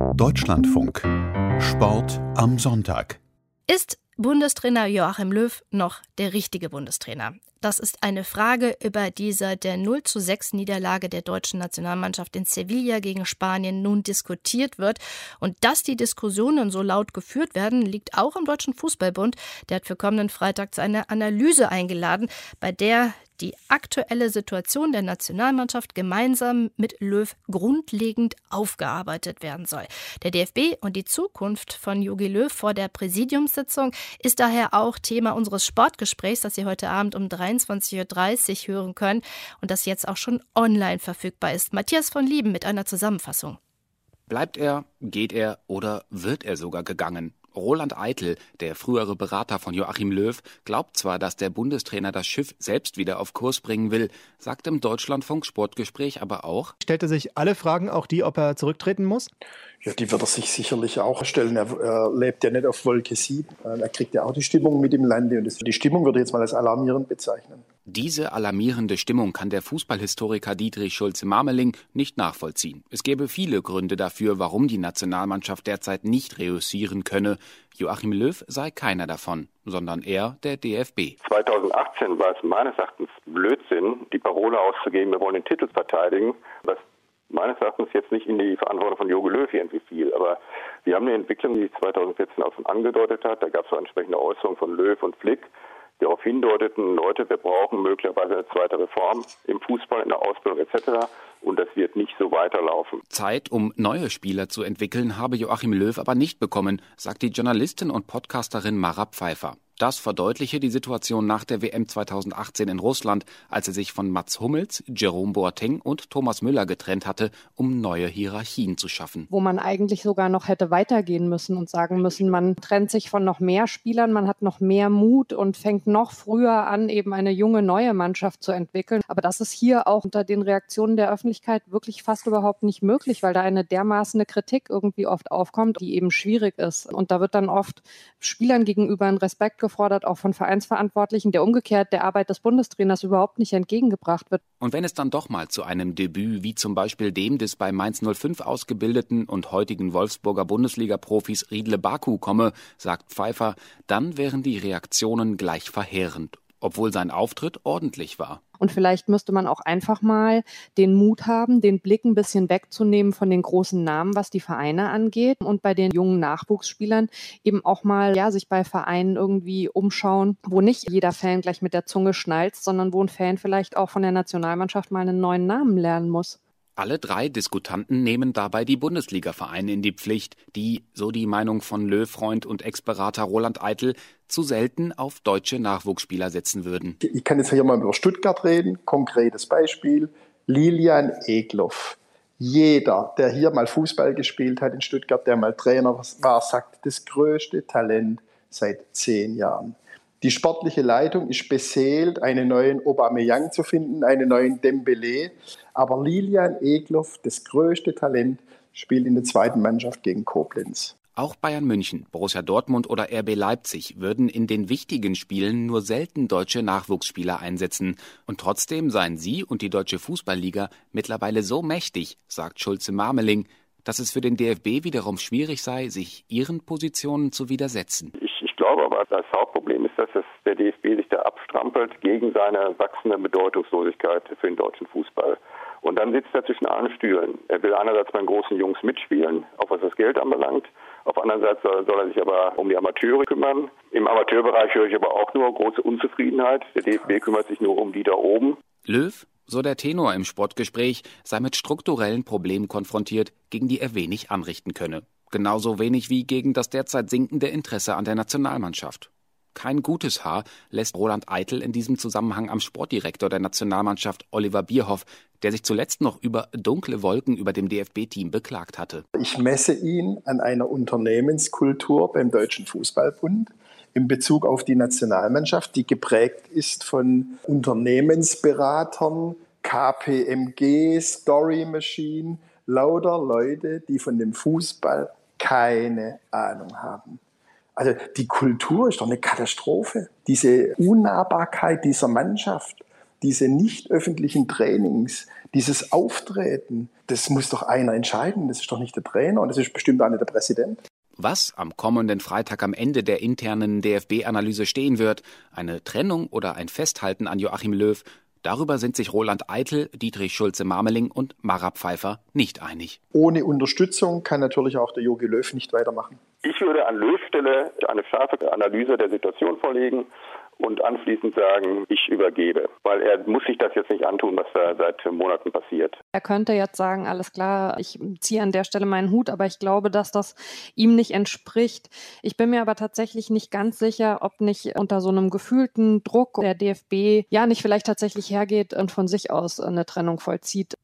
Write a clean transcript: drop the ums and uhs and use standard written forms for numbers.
Deutschlandfunk. Sport am Sonntag. Ist Bundestrainer Joachim Löw noch der richtige Bundestrainer? Das ist eine Frage, über die seit der 0:6 Niederlage der deutschen Nationalmannschaft in Sevilla gegen Spanien nun diskutiert wird. Und dass die Diskussionen so laut geführt werden, liegt auch am Deutschen Fußballbund. Der hat für kommenden Freitag zu einer Analyse eingeladen, bei der die aktuelle Situation der Nationalmannschaft gemeinsam mit Löw grundlegend aufgearbeitet werden soll. Der DFB und die Zukunft von Jogi Löw vor der Präsidiumssitzung ist daher auch Thema unseres Sportgesprächs, das Sie heute Abend um 23:30 Uhr hören können und das jetzt auch schon online verfügbar ist. Matthias von Lieben mit einer Zusammenfassung. Bleibt er, geht er oder wird er sogar gegangen? Roland Eitel, der frühere Berater von Joachim Löw, glaubt zwar, dass der Bundestrainer das Schiff selbst wieder auf Kurs bringen will, sagt im Deutschlandfunk Sportgespräch aber auch: Stellt er sich alle Fragen, auch die, ob er zurücktreten muss? Ja, die wird er sich sicherlich auch stellen. Er lebt ja nicht auf Wolke 7. Er kriegt ja auch die Stimmung mit im Lande. Und die Stimmung würde ich jetzt mal als alarmierend bezeichnen. Diese alarmierende Stimmung kann der Fußballhistoriker Dietrich Schulze-Marmeling nicht nachvollziehen. Es gäbe viele Gründe dafür, warum die Nationalmannschaft derzeit nicht reüssieren könne. Joachim Löw sei keiner davon, sondern eher der DFB. 2018 war es meines Erachtens Blödsinn, die Parole auszugeben, wir wollen den Titel verteidigen, was meines Erachtens jetzt nicht in die Verantwortung von Jogi Löw irgendwie fiel. Aber wir haben eine Entwicklung, die 2014 auch schon angedeutet hat. Da gab es so entsprechende Äußerungen von Löw und Flick, die darauf hindeuteten, Leute, wir brauchen möglicherweise eine zweite Reform im Fußball, in der Ausbildung etc. Und das wird nicht so weiterlaufen. Zeit, um neue Spieler zu entwickeln, habe Joachim Löw aber nicht bekommen, sagt die Journalistin und Podcasterin Mara Pfeiffer. Das verdeutliche die Situation nach der WM 2018 in Russland, als er sich von Mats Hummels, Jerome Boateng und Thomas Müller getrennt hatte, um neue Hierarchien zu schaffen. Wo man eigentlich sogar noch hätte weitergehen müssen und sagen müssen, man trennt sich von noch mehr Spielern, man hat noch mehr Mut und fängt noch früher an, eben eine junge, neue Mannschaft zu entwickeln. Aber das ist hier auch unter den Reaktionen der Öffentlichkeit wirklich fast überhaupt nicht möglich, weil da eine dermaßene Kritik irgendwie oft aufkommt, die eben schwierig ist. Und da wird dann oft Spielern gegenüber ein Respekt gefordert, auch von Vereinsverantwortlichen, der umgekehrt der Arbeit des Bundestrainers überhaupt nicht entgegengebracht wird. Und wenn es dann doch mal zu einem Debüt wie zum Beispiel dem des bei Mainz 05 ausgebildeten und heutigen Wolfsburger Bundesliga-Profis Riedle Baku komme, sagt Pfeiffer, dann wären die Reaktionen gleich verheerend, obwohl sein Auftritt ordentlich war. Und vielleicht müsste man auch einfach mal den Mut haben, den Blick ein bisschen wegzunehmen von den großen Namen, was die Vereine angeht, und bei den jungen Nachwuchsspielern eben auch mal sich bei Vereinen irgendwie umschauen, wo nicht jeder Fan gleich mit der Zunge schnalzt, sondern wo ein Fan vielleicht auch von der Nationalmannschaft mal einen neuen Namen lernen muss. Alle drei Diskutanten nehmen dabei die Bundesliga-Vereine in die Pflicht, die, so die Meinung von Löw-Freund und Ex-Berater Roland Eitel, zu selten auf deutsche Nachwuchsspieler setzen würden. Ich kann jetzt hier mal über Stuttgart reden. Konkretes Beispiel: Lilian Egloff. Jeder, der hier mal Fußball gespielt hat in Stuttgart, der mal Trainer war, sagt, das größte Talent seit 10 Jahren. Die sportliche Leitung ist beseelt, einen neuen Aubameyang zu finden, einen neuen Dembélé. Aber Lilian Egloff, das größte Talent, spielt in der zweiten Mannschaft gegen Koblenz. Auch Bayern München, Borussia Dortmund oder RB Leipzig würden in den wichtigen Spielen nur selten deutsche Nachwuchsspieler einsetzen. Und trotzdem seien sie und die Deutsche Fußballliga mittlerweile so mächtig, sagt Schulze-Marmeling, dass es für den DFB wiederum schwierig sei, sich ihren Positionen zu widersetzen. Ich glaube aber, das Hauptproblem ist, dass der DFB sich da abstrampelt gegen seine wachsende Bedeutungslosigkeit für den deutschen Fußball. Und dann sitzt er zwischen allen Stühlen. Er will einerseits bei den großen Jungs mitspielen, auch was das Geld anbelangt. Auf der anderen Seite soll er sich aber um die Amateure kümmern. Im Amateurbereich höre ich aber auch nur große Unzufriedenheit. Der DFB kümmert sich nur um die da oben. Löw, so der Tenor im Sportgespräch, sei mit strukturellen Problemen konfrontiert, gegen die er wenig anrichten könne. Genauso wenig wie gegen das derzeit sinkende Interesse an der Nationalmannschaft. Kein gutes Haar lässt Roland Eitel in diesem Zusammenhang am Sportdirektor der Nationalmannschaft Oliver Bierhoff, der sich zuletzt noch über dunkle Wolken über dem DFB-Team beklagt hatte. Ich messe ihn an einer Unternehmenskultur beim Deutschen Fußballbund in Bezug auf die Nationalmannschaft, die geprägt ist von Unternehmensberatern, KPMG, Story Machine, lauter Leute, die von dem Fußball keine Ahnung haben. Also die Kultur ist doch eine Katastrophe. Diese Unnahbarkeit dieser Mannschaft, diese nicht öffentlichen Trainings, dieses Auftreten, das muss doch einer entscheiden. Das ist doch nicht der Trainer und das ist bestimmt auch nicht der Präsident. Was am kommenden Freitag am Ende der internen DFB-Analyse stehen wird, eine Trennung oder ein Festhalten an Joachim Löw, darüber sind sich Roland Eitel, Dietrich Schulze-Marmeling und Mara Pfeiffer nicht einig. Ohne Unterstützung kann natürlich auch der Jogi Löw nicht weitermachen. Ich würde an Löws Stelle eine scharfe Analyse der Situation vorlegen und anschließend sagen, ich übergebe. Weil er muss sich das jetzt nicht antun, was da seit Monaten passiert. Er könnte jetzt sagen, alles klar, ich ziehe an der Stelle meinen Hut, aber ich glaube, dass das ihm nicht entspricht. Ich bin mir aber tatsächlich nicht ganz sicher, ob nicht unter so einem gefühlten Druck der DFB ja nicht vielleicht tatsächlich hergeht und von sich aus eine Trennung vollzieht.